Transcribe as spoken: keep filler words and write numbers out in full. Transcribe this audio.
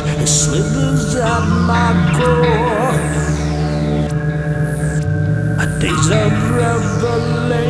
it slithers at my core. A days of revelation